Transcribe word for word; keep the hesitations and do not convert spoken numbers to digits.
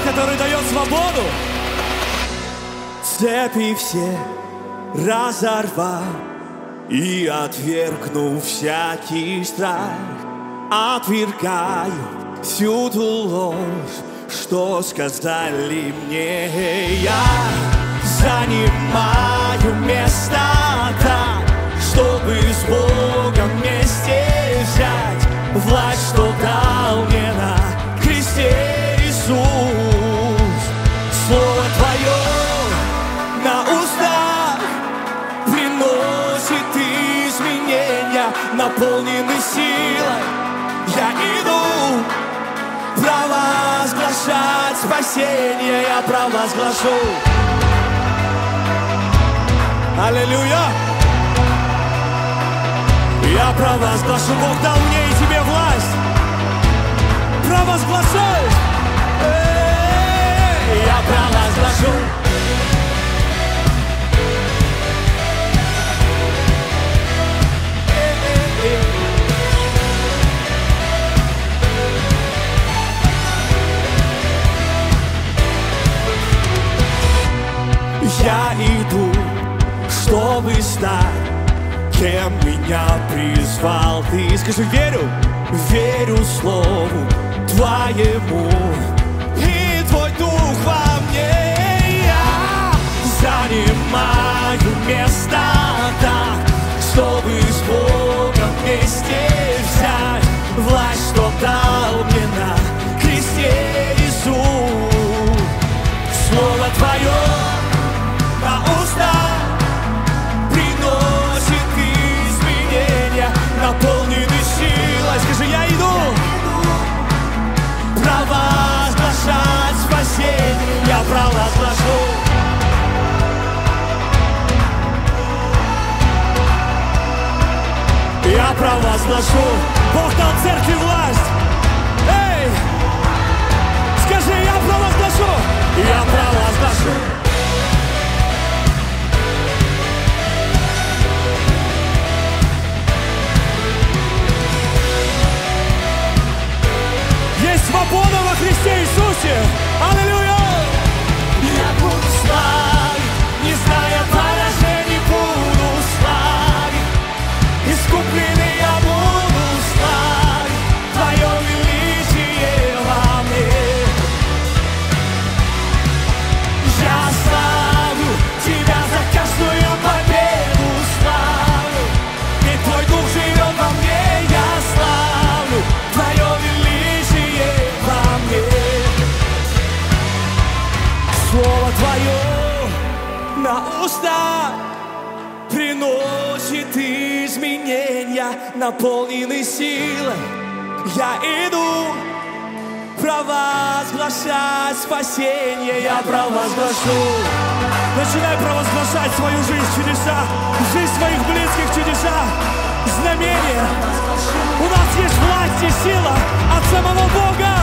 который дает свободу. Цепи все разорвав и отвергнув всякий страх, отвергаю всюду ложь, что сказали мне. Я занимаю место так, чтобы с Богом вместе взять власть, что дал мне на кресте Иисус. Слово Твое на устах приносит изменения, наполненный силой. Я иду провозглашать спасение, я провозглашу. Аллилуйя! Я провозглашу, Бог дал мне и тебе власть. Провозглашай! Эй, я провозглашу. Я иду, чтобы стать, кем меня призвал Ты. Скажи, верю, верю Слову Твоему, и Твой Дух во мне. Я занимаю место так, чтобы с Богом вместе взять власть, что дал мне на кресте Иисус. Слово Твое на уста приносит изменения, наполненный силой. Скажи, я иду провозглашать спасение, я провозглашу. Я провозглашу. Бог дал церкви власть. Эй! Скажи, я провозглашу. Я провозглашу. Есть свобода во Христе Иисусе! Аллилуйя! Я буду славить, не зная поражений, буду славить. Искупленный я буду славить Твое величие во мне. Я славлю Тебя за каждую победу, славлю. Ведь Твой Дух живет во мне, я славлю Твое величие во мне. Слово Твое на уста приносит изменения, наполненный силой. Я иду провозглашать спасение, я провозглашу. Начинай провозглашать свою жизнь чудеса, жизнь своих близких чудеса, знамения. У нас есть власть и сила от самого Бога.